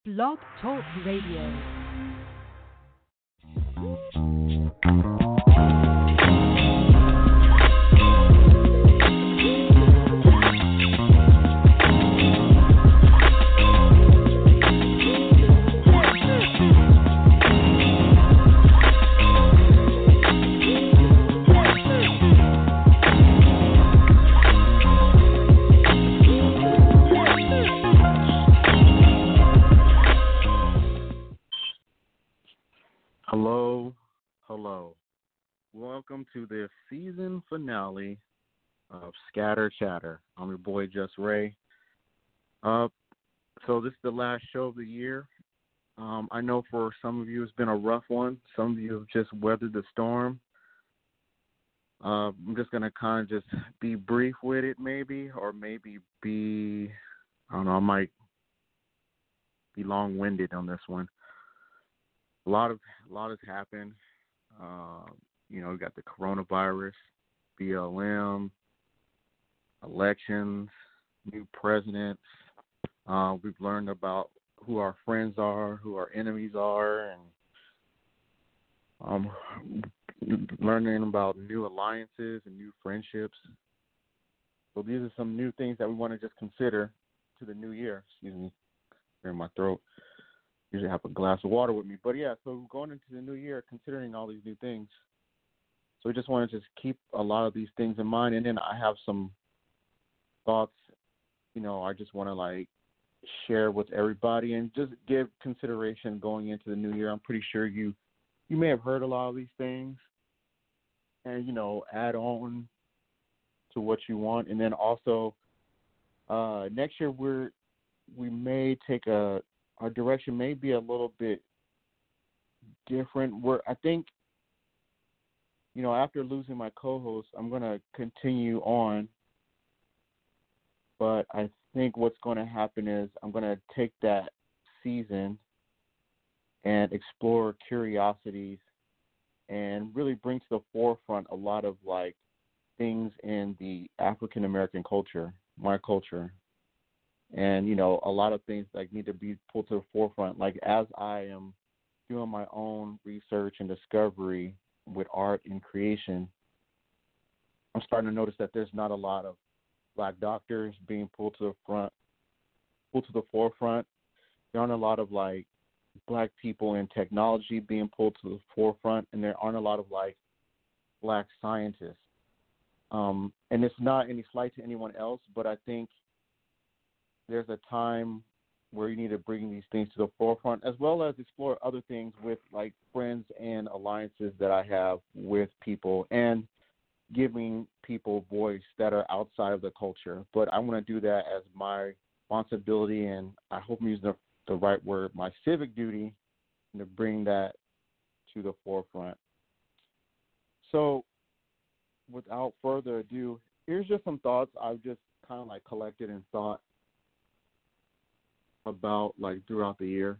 Blog Talk Radio. Hello. Welcome to the season finale of Scatter Chatter. I'm your boy, Just Ray. So this is the last show of the year. I know for some of you it's been a rough one. Some of you have just weathered the storm. I'm just going to kind of just be brief with it or maybe I might be long-winded on this one. A lot has happened. We got the coronavirus, BLM, elections, new presidents. We've learned about who our friends are, who our enemies are, and learning about new alliances and new friendships. So these are some new things that we want to just consider to the new year. Excuse me, clearing my throat. Usually have a glass of water with me. But yeah, so going into the new year, considering all these new things. So we just want to just keep a lot of these things in mind. And then I have some thoughts, I just want to share with everybody and just give consideration going into the new year. I'm pretty sure you may have heard a lot of these things and, add on to what you want. And then also next year we may take our direction may be a little bit different. I think, after losing my co-host, I'm going to continue on. But I think what's going to happen is I'm going to take that season and explore curiosities and really bring to the forefront a lot of, things in the African American culture, my culture. And, a lot of things need to be pulled to the forefront. As I am doing my own research and discovery with art and creation, I'm starting to notice that there's not a lot of Black doctors being pulled to the forefront. There aren't a lot of Black people in technology being pulled to the forefront, and there aren't a lot of Black scientists. And it's not any slight to anyone else, but I think there's a time where you need to bring these things to the forefront, as well as explore other things with friends and alliances that I have with people and giving people voice that are outside of the culture. But I want to do that as my responsibility, and I hope I'm using the right word, my civic duty, to bring that to the forefront. So without further ado, here's just some thoughts I've just kind of collected and thought about throughout the year.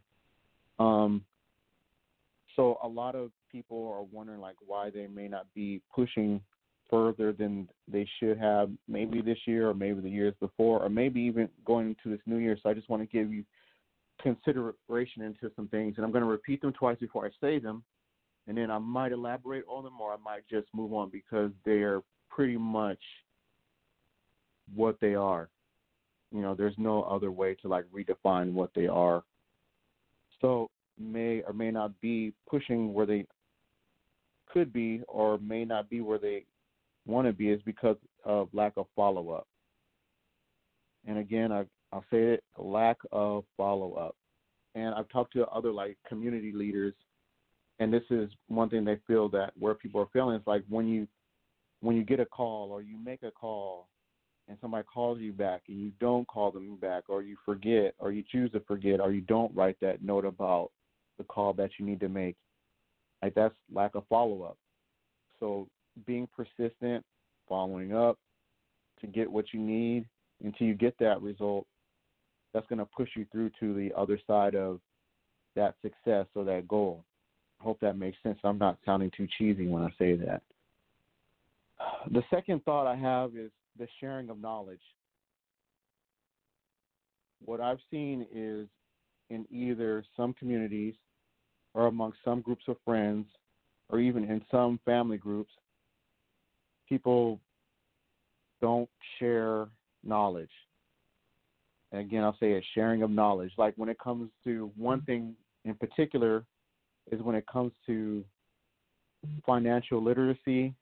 So a lot of people are wondering why they may not be pushing further than they should have, maybe this year or maybe the years before, or maybe even going into this new year. So I just want to give you consideration into some things, and I'm going to repeat them twice before I say them, and then I might elaborate on them or I might just move on because they're pretty much what they are. There's no other way to redefine what they are. So may or may not be pushing where they could be or may not be where they want to be is because of lack of follow-up. And again, I'll say it, lack of follow-up. And I've talked to other community leaders, and this is one thing they feel that where people are feeling is when you get a call or you make a call and somebody calls you back and you don't call them back, or you forget, or you choose to forget, or you don't write that note about the call that you need to make. That's lack of follow-up. So being persistent, following up to get what you need until you get that result, that's going to push you through to the other side of that success or that goal. I hope that makes sense. I'm not sounding too cheesy when I say that. The second thought I have is the sharing of knowledge. What I've seen is in either some communities or among some groups of friends or even in some family groups, people don't share knowledge. And again, I'll say a sharing of knowledge. Like when it comes to one thing in particular is when it comes to financial literacy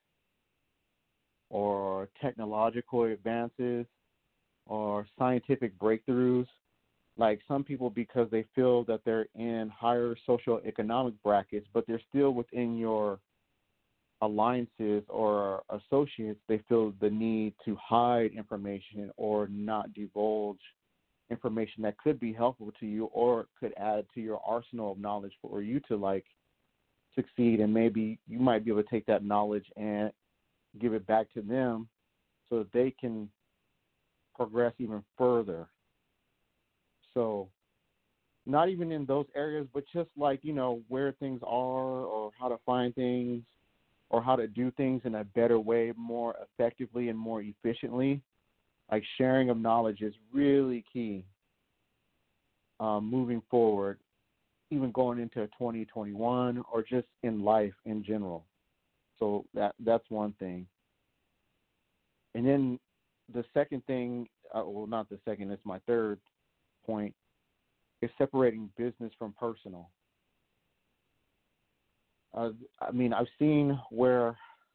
or technological advances or scientific breakthroughs. Like some people, because they feel that they're in higher socioeconomic brackets, but they're still within your alliances or associates, they feel the need to hide information or not divulge information that could be helpful to you or could add to your arsenal of knowledge for you to like succeed. And maybe you might be able to take that knowledge and give it back to them so that they can progress even further. So not even in those areas, but just like, you know, where things are or how to find things or how to do things in a better way, more effectively and more efficiently. Like sharing of knowledge is really key moving forward, even going into 2021 or just in life in general. So that's one thing. And then the second thing, well, not the second, it's my third point, is separating business from personal. I mean, I've seen where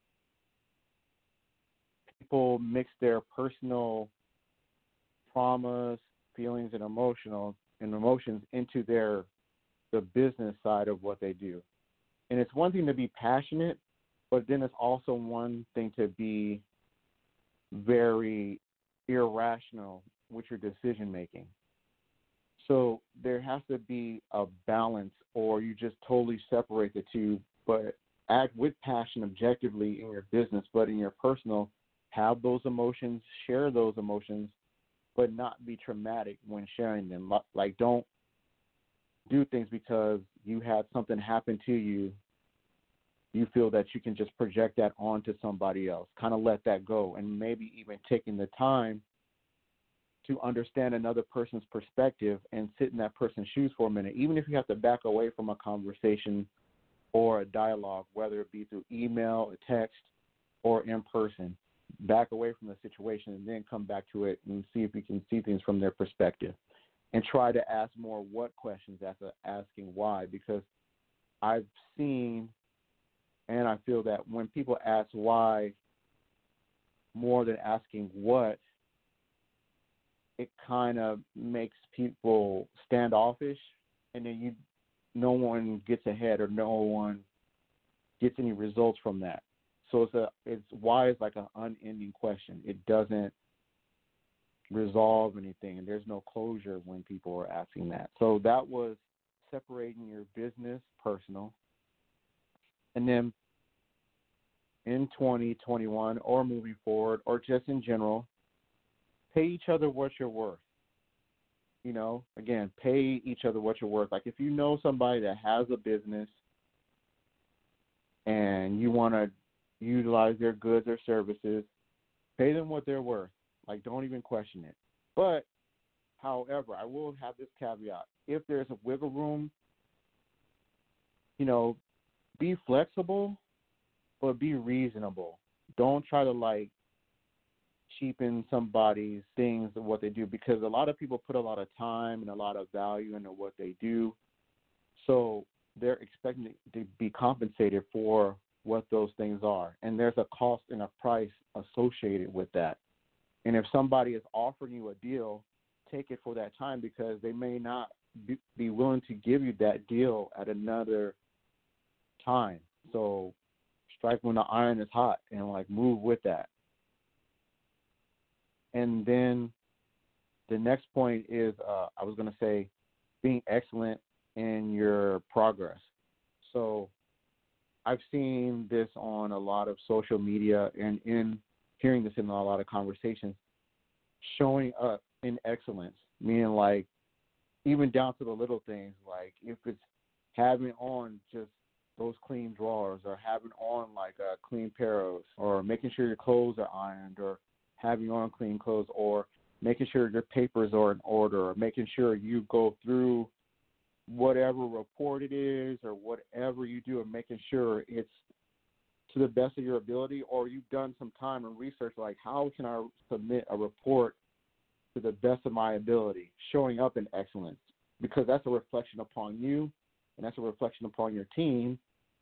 people mix their personal traumas, feelings, and emotions into the business side of what they do. And it's one thing to be passionate, but then it's also one thing to be very irrational with your decision making. So there has to be a balance, or you just totally separate the two, but act with passion objectively in your business, but in your personal, have those emotions, share those emotions, but not be traumatic when sharing them. Like, don't do things because you had something happen to you. You feel that you can just project that onto somebody else. Kind of let that go, and maybe even taking the time to understand another person's perspective and sit in that person's shoes for a minute, even if you have to back away from a conversation or a dialogue, whether it be through email, a text, or in person. Back away from the situation and then come back to it and see if you can see things from their perspective. And try to ask more what questions after asking why, because I've seen and I feel that when people ask why more than asking what, it kind of makes people standoffish, and then no one gets ahead or no one gets any results from that. So it's why is like an unending question. It doesn't resolve anything, and there's no closure when people are asking that. So that was separating your business, personal, and then in 2021 or moving forward or just in general, pay each other what you're worth. You know, again, pay each other what you're worth. Like if you know somebody that has a business and you want to utilize their goods or services, pay them what they're worth. Like don't even question it. But, however, I will have this caveat. If there's a wiggle room, you know, be flexible, but be reasonable. Don't try to like cheapen somebody's things and what they do, because a lot of people put a lot of time and a lot of value into what they do. So they're expecting to be compensated for what those things are. And there's a cost and a price associated with that. And if somebody is offering you a deal, take it for that time, because they may not be willing to give you that deal at another time. So strike when the iron is hot and like move with that. And then the next point is, I was going to say, being excellent in your progress. So I've seen this on a lot of social media and in hearing this in a lot of conversations, showing up in excellence, meaning like even down to the little things, like if it's having on just those clean drawers or having on like a clean pair of, or making sure your clothes are ironed, or having on clean clothes, or making sure your papers are in order, or making sure you go through whatever report it is or whatever you do, and making sure it's to the best of your ability, or you've done some time and research, like how can I submit a report to the best of my ability, showing up in excellence, because that's a reflection upon you and that's a reflection upon your team.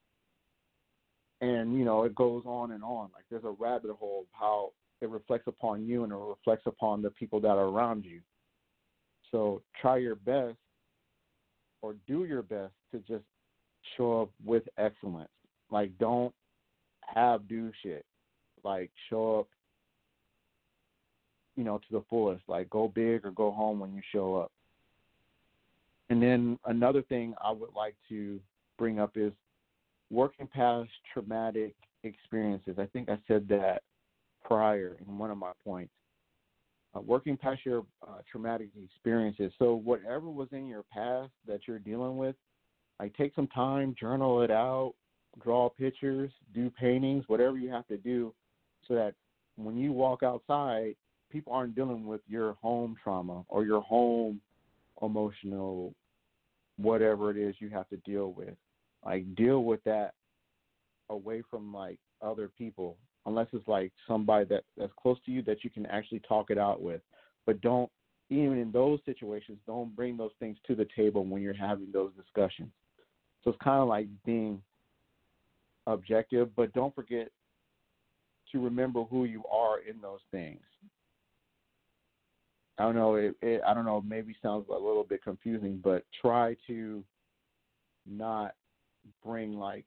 And, it goes on and on. Like there's a rabbit hole of how it reflects upon you and it reflects upon the people that are around you. So try your best or do your best to just show up with excellence. Like don't do shit. Like show up, to the fullest. Like go big or go home when you show up. And then another thing I would like to bring up is working past traumatic experiences. I think I said that prior in one of my points. Working past your traumatic experiences. So whatever was in your past that you're dealing with, like take some time, journal it out, draw pictures, do paintings, whatever you have to do, so that when you walk outside, people aren't dealing with your home trauma or your home emotional, whatever it is you have to deal with. Like deal with that away from like other people, unless it's like somebody that's close to you that you can actually talk it out with. But don't, even in those situations, don't bring those things to the table when you're having those discussions. So it's kind of like being objective, but don't forget to remember who you are in those things. I don't know, I don't know, maybe sounds a little bit confusing, but try to not bring like,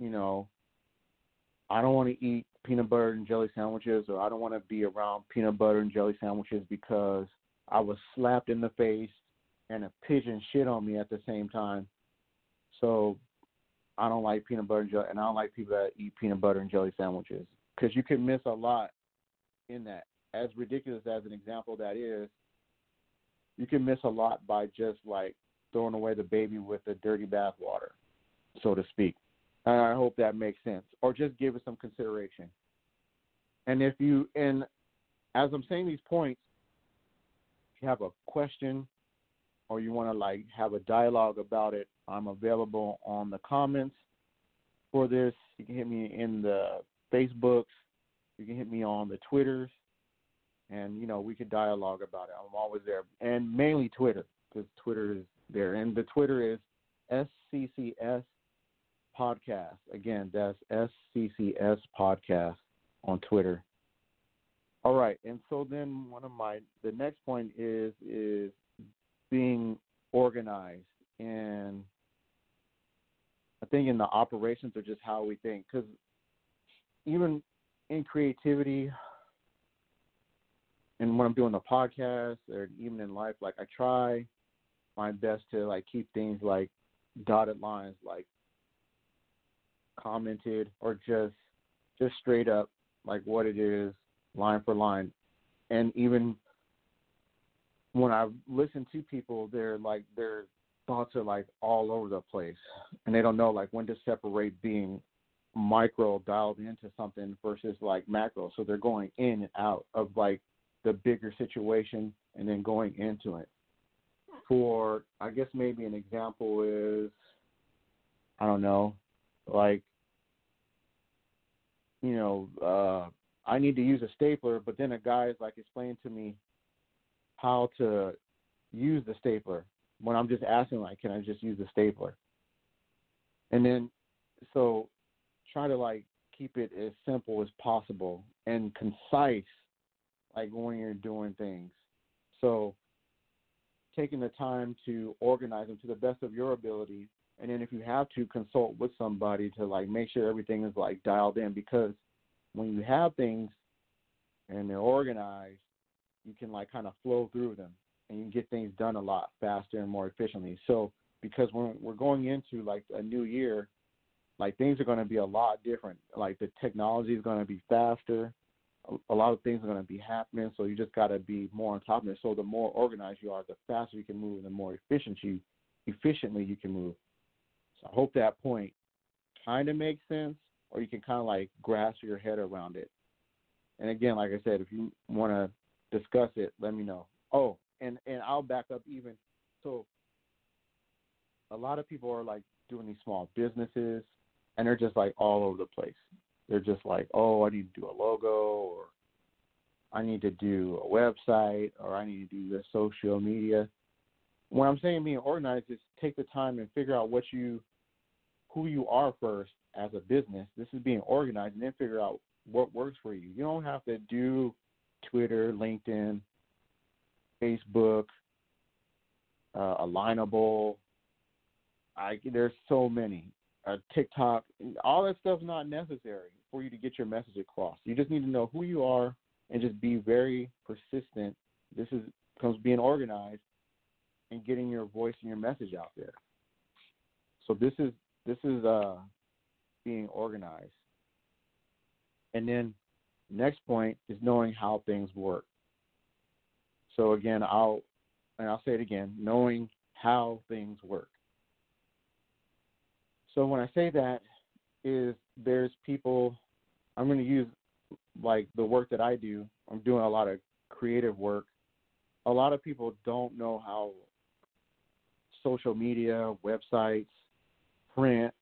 I don't want to eat peanut butter and jelly sandwiches, or I don't want to be around peanut butter and jelly sandwiches because I was slapped in the face and a pigeon shit on me at the same time. So I don't like peanut butter and jelly, and I don't like people that eat peanut butter and jelly sandwiches, because you can miss a lot in that. As ridiculous as an example that is, you can miss a lot by just like throwing away the baby with the dirty bathwater, so to speak. And I hope that makes sense. Or just give it some consideration. And as I'm saying these points, if you have a question or you want to like have a dialogue about it, I'm available on the comments for this. You can hit me in the Facebooks. You can hit me on the Twitters. And, we could dialogue about it. I'm always there. And mainly Twitter, because Twitter is there. And the Twitter is SCCS Podcast. Again, that's SCCS Podcast on Twitter. All right. And so then the next point is being organized. And I think in the operations or just how we think. Because even in creativity, and when I'm doing the podcast or even in life, like I try my best to like keep things like dotted lines, like commented, or just straight up like what it is, line for line. And even when I listen to people, their thoughts are like all over the place, and they don't know like when to separate being micro dialed into something versus like macro. So they're going in and out of like the bigger situation and then going into it. For, I guess maybe an example is, I don't know, like, I need to use a stapler, but then a guy is like explaining to me how to use the stapler when I'm just asking, like, can I just use the stapler? And then, so try to like keep it as simple as possible and concise, like when you're doing things. So taking the time to organize them to the best of your ability, and then if you have to, consult with somebody to like make sure everything is like dialed in, because when you have things and they're organized, you can like kind of flow through them and you can get things done a lot faster and more efficiently. So because when we're going into like a new year, like things are going to be a lot different. Like the technology is going to be faster. A lot of things are going to be happening, so you just got to be more on top of it. So the more organized you are, the faster you can move, and the more efficiently you can move. So I hope that point kind of makes sense, or you can kind of like grasp your head around it. And again, like I said, if you want to discuss it, let me know. Oh, and I'll back up even. So a lot of people are like doing these small businesses, and they're just like all over the place. They're just like, oh, I need to do a logo, or I need to do a website, or I need to do this social media. When I'm saying being organized is take the time and figure out who you are first as a business. This is being organized, and then figure out what works for you. You don't have to do Twitter, LinkedIn, Facebook, Alignable. There's so many. TikTok, all that stuff's not necessary for you to get your message across. You just need to know who you are and just be very persistent. This comes being organized and getting your voice and your message out there. So this is being organized. And then next point is knowing how things work. So again, I'll say it again, knowing how things work. So when I say that is there's people, I'm going to use like the work that I do. I'm doing a lot of creative work. A lot of people don't know how social media, websites, print,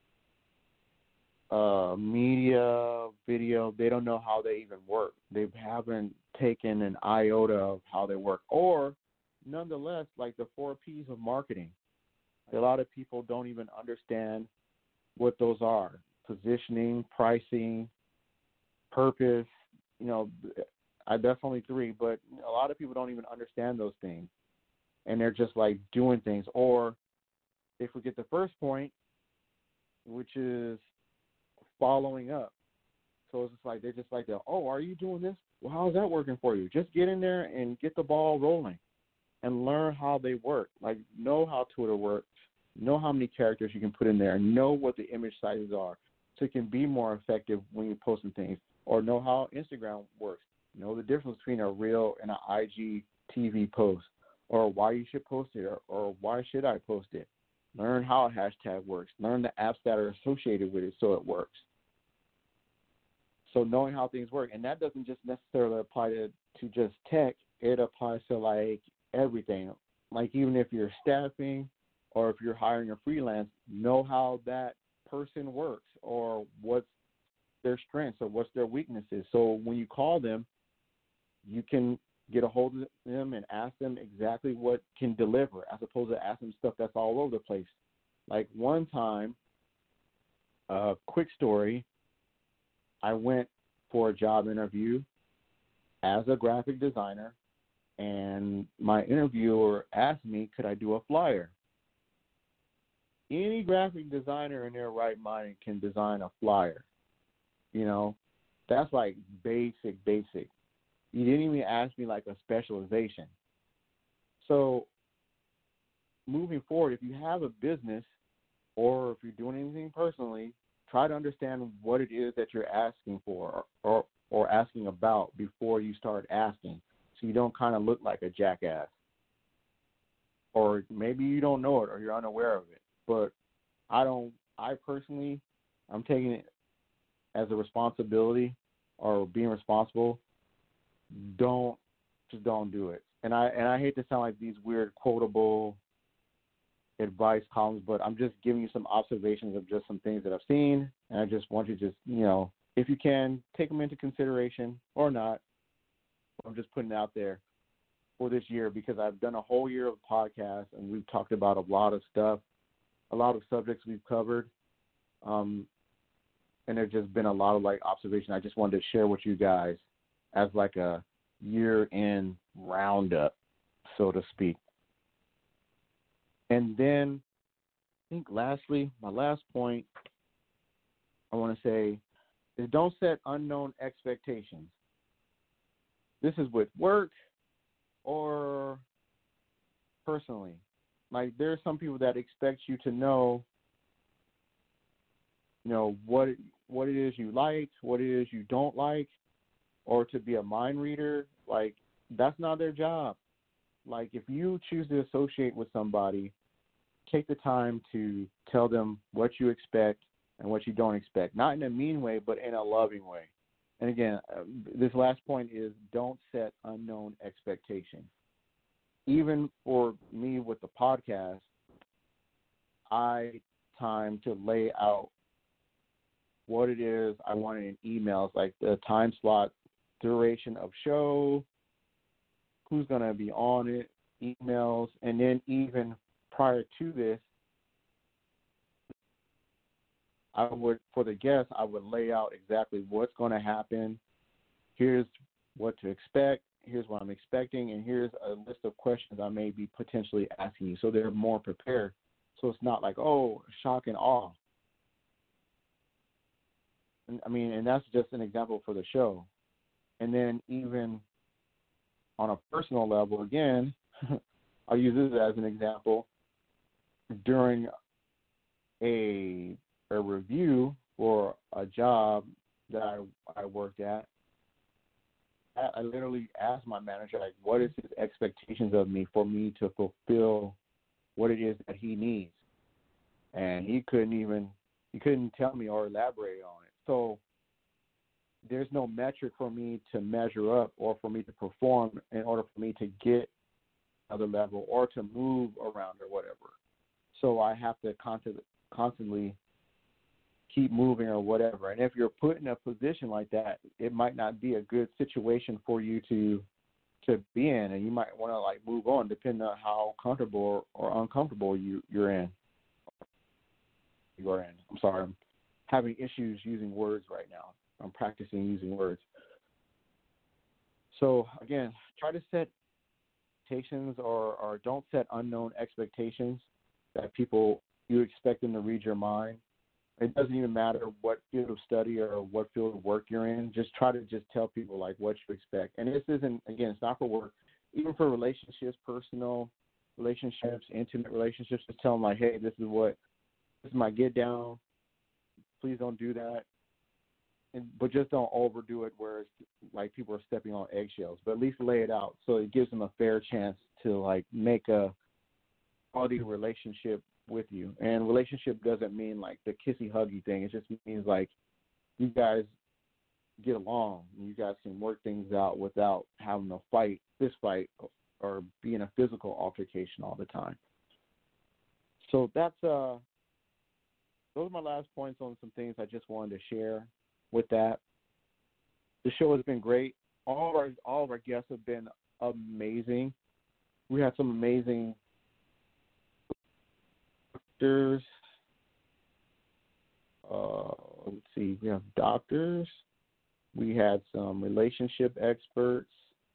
media, video, they don't know how they even work. They haven't taken an iota of how they work. Or nonetheless, like the 4 P's of marketing. A lot of people don't even understand what those are. Positioning, pricing, purpose, I definitely 3, but a lot of people don't even understand those things. And they're just like doing things. Or if we get the first point, which is following up. So it's just like, they're just like, oh, are you doing this? Well, how's that working for you? Just get in there and get the ball rolling and learn how they work. Like, know how Twitter works, know how many characters you can put in there, and know what the image sizes are so it can be more effective when you're posting things. Or know how Instagram works. Know the difference between a reel and an IGTV post, or why you should post it, or why should I post it. Learn how a hashtag works. Learn the apps that are associated with it so it works. So knowing how things work, and that doesn't just necessarily apply to just tech. It applies to like everything. Like even if you're staffing or if you're hiring a freelance, know how that person works or what's their strengths or what's their weaknesses. So when you call them, you can get a hold of them and ask them exactly what can deliver, as opposed to asking stuff that's all over the place. Like one time, quick story, I went for a job interview as a graphic designer, and my interviewer asked me, could I do a flyer? Any graphic designer in their right mind can design a flyer. That's like basic. You didn't even ask me like a specialization. So moving forward, if you have a business or if you're doing anything personally, try to understand what it is that you're asking for or asking about before you start asking, so you don't kind of look like a jackass. Or maybe you don't know it or you're unaware of it. But I personally, I'm taking it as a responsibility or being responsible. Don't do it. And I hate to sound like these weird quotable advice columns, but I'm just giving you some observations of just some things that I've seen, and I just want you to just, if you can, take them into consideration or not. I'm just putting it out there for this year because I've done a whole year of podcasts, and we've talked about a lot of stuff, a lot of subjects we've covered, and there's just been a lot of like observation I just wanted to share with you guys as like a year-end roundup, so to speak. And then I think lastly, my last point I want to say is don't set unknown expectations. This is with work or personally. Like there are some people that expect you to know, what it is you like, what it is you don't like, or to be a mind reader. Like that's not their job. Like if you choose to associate with somebody, take the time to tell them what you expect and what you don't expect. Not in a mean way, but in a loving way. And again, this last point is don't set unknown expectations. Even for me with the podcast, time to lay out what it is I wanted in emails, like the time slot, duration of show, who's going to be on it, emails, and then even prior to this, for the guests, I would lay out exactly what's going to happen. Here's what to expect. Here's what I'm expecting, and here's a list of questions I may be potentially asking you, so they're more prepared. So it's not like, oh, shock and awe. And that's just an example for the show. And then even on a personal level, again, I'll use this as an example. During a review for a job that I worked at, I literally asked my manager, like, what is his expectations of me for me to fulfill what it is that he needs? And he couldn't tell me or elaborate on it. So there's no metric for me to measure up or for me to perform in order for me to get another level or to move around or whatever. So I have to constantly keep moving or whatever. And if you're put in a position like that, it might not be a good situation for you to be in, and you might want to like move on depending on how comfortable or uncomfortable you're in. I'm sorry, I'm having issues using words right now. I'm practicing using words. So again, try to set expectations or don't set unknown expectations that you expect them to read your mind. It doesn't even matter what field of study or what field of work you're in. Just try to just tell people like what you expect. And this isn't, again, it's not for work. Even for relationships, personal relationships, intimate relationships, just tell them like, hey, this is my get down. Please don't do that. But just don't overdo it where it's like people are stepping on eggshells. But at least lay it out so it gives them a fair chance to like make a quality relationship with you. And relationship doesn't mean like the kissy huggy thing. It just means like you guys get along and you guys can work things out without having a fist fight or be in a physical altercation all the time. So that's those are my last points on some things I just wanted to share with that. The show has been great. All of our guests have been amazing. We had some amazing doctors. Let's see, we have doctors. We had some relationship experts.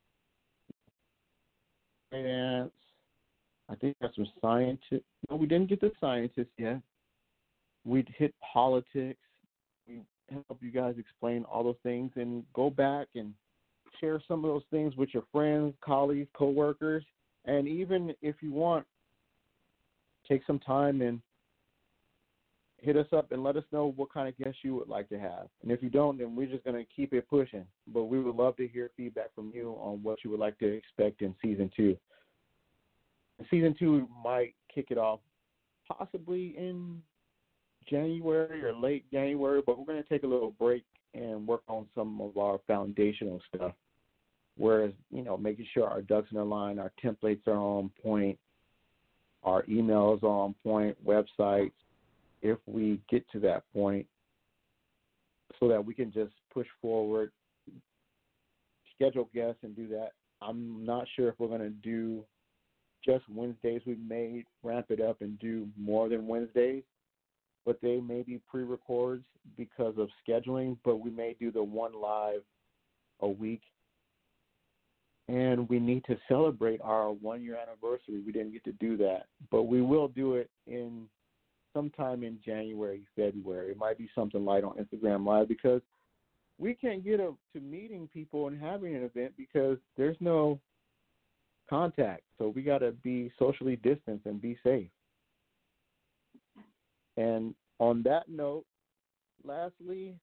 And I think that's some scientists. No, we didn't get the scientists yet. We hit politics. We help you guys explain all those things and go back and share some of those things with your friends, colleagues, coworkers, and even if you want, take some time and hit us up and let us know what kind of guests you would like to have. And if you don't, then we're just going to keep it pushing. But we would love to hear feedback from you on what you would like to expect in Season 2. Season 2 might kick it off possibly in January or late January, but we're going to take a little break and work on some of our foundational stuff. Whereas, making sure our ducks in a line, our templates are on point, our emails are on point, websites, if we get to that point, so that we can just push forward, schedule guests and do that. I'm not sure if we're going to do just Wednesdays. We may ramp it up and do more than Wednesdays, but they may be pre-records because of scheduling, but we may do the one live a week. And we need to celebrate our 1-year anniversary. We didn't get to do that, but we will do it in sometime in January, February. It might be something light on Instagram Live because we can't get to meeting people and having an event because there's no contact. So we got to be socially distanced and be safe. And on that note, lastly,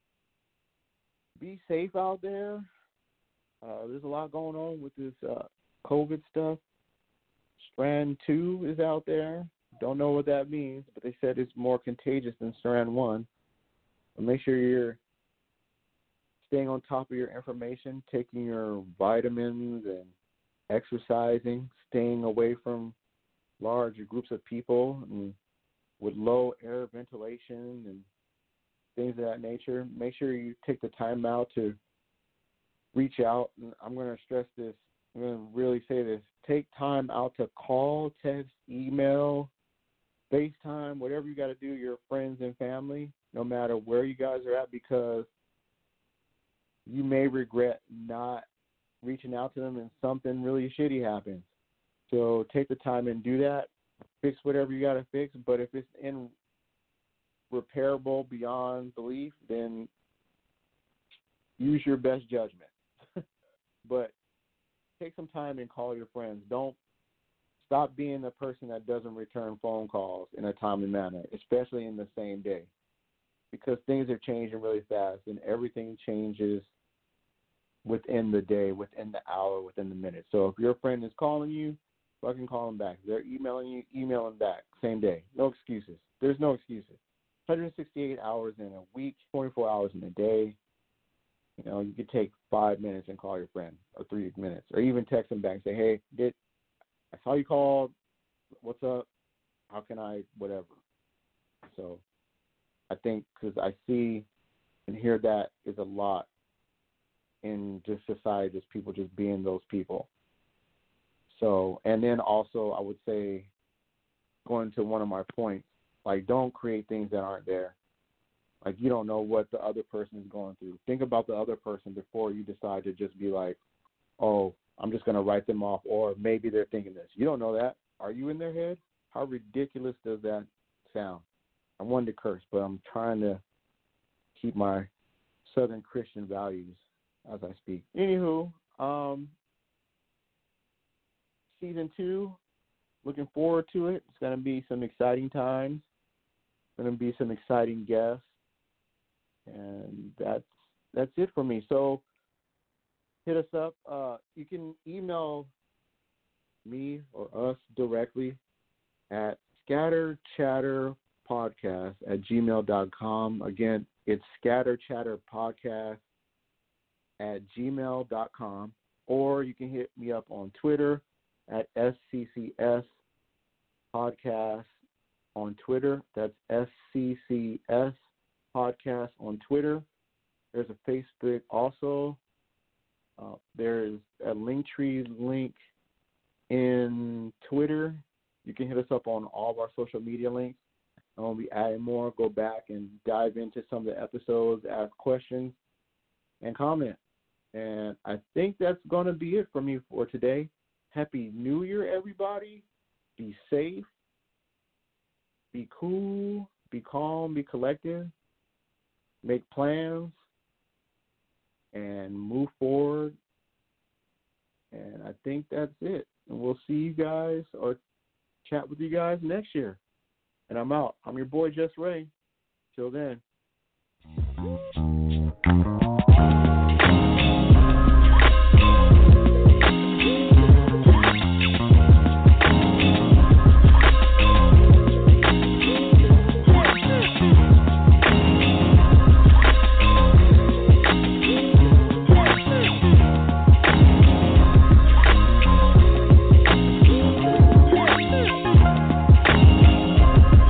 be safe out there. There's a lot going on with this COVID stuff. Strand 2 is out there. Don't know what that means, but they said it's more contagious than Strand 1. But make sure you're staying on top of your information, taking your vitamins and exercising, staying away from large groups of people, and with low air ventilation and things of that nature. Make sure you take the time out to reach out. And I'm going to stress this. I'm going to really say this. Take time out to call, text, email, FaceTime, whatever you got to do, your friends and family, no matter where you guys are at, because you may regret not reaching out to them and something really shitty happens. So take the time and do that. Fix whatever you got to fix. But if it's irreparable beyond belief, then use your best judgment. But take some time and call your friends. Don't stop being the person that doesn't return phone calls in a timely manner, especially in the same day, because things are changing really fast and everything changes within the day, within the hour, within the minute. So if your friend is calling you, fucking call them back. If they're emailing you, email them back. Same day. No excuses. There's no excuses. 168 hours in a week, 24 hours in a day. You know, you could take 5 minutes and call your friend, or 3 minutes, or even text them back and say, hey, I saw you called. What's up? How can I, whatever. So I think, because I see and hear that is a lot in just society, just people just being those people. So, and then also I would say, going to one of my points, like, don't create things that aren't there. Like, you don't know what the other person is going through. Think about the other person before you decide to just be like, oh, I'm just going to write them off, or maybe they're thinking this. You don't know that. Are you in their head? How ridiculous does that sound? I wanted to curse, but I'm trying to keep my Southern Christian values as I speak. Anywho, season 2, looking forward to it. It's going to be some exciting times. Going to be some exciting guests. And that's it for me. So hit us up. You can email me or us directly at scatterchatterpodcast@gmail.com. Again, it's scatterchatterpodcast@gmail.com. Or you can hit me up on Twitter at SCCS Podcast on Twitter. That's SCCS Podcast on Twitter. There's a Facebook also. There's a Linktree link in Twitter. You can hit us up on all of our social media links. I'm going to be adding more. Go back and dive into some of the episodes, ask questions, and comment. And I think that's going to be it for me for today. Happy New Year, everybody. Be safe. Be cool. Be calm. Be collective. Make plans. And move forward. And I think that's it. And we'll see you guys or chat with you guys next year. And I'm out. I'm your boy, Just Ray. Till then.